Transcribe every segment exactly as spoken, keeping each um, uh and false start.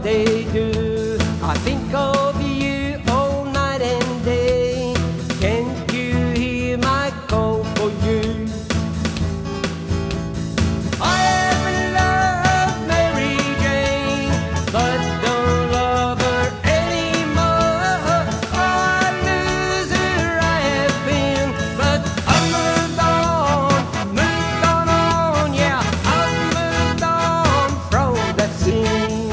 they do. I think of you all night and day. Can't you hear my call for you? I ever loved Mary Jane, but don't love her anymore. I lose her, I have been, but I've moved on, moved on, on, yeah, I've moved on from that scene.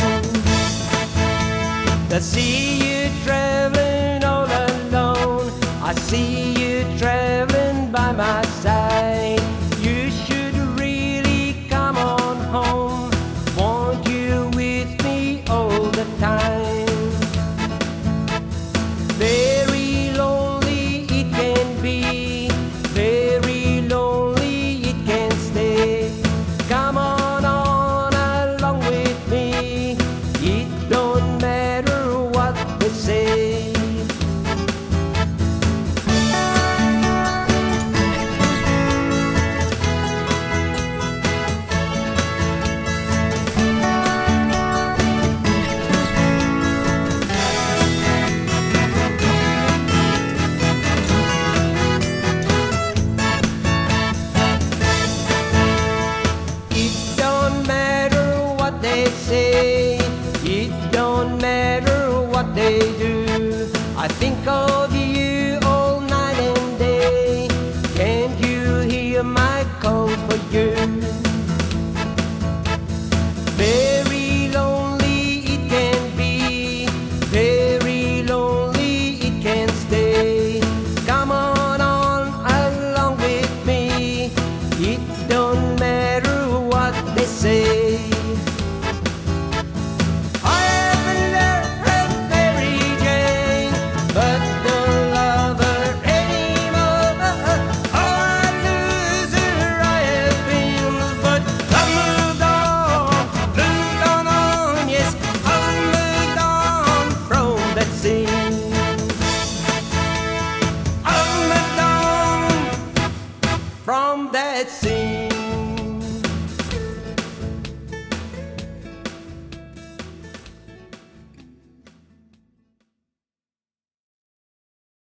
I see you traveling all alone, I see you traveling by my side. You should really come on home, want you with me all the time. Very lonely it can be, very lonely it can stay. Come on on along with me, it don't matter what they say. It don't matter what they say, it don't matter what they do. I think of you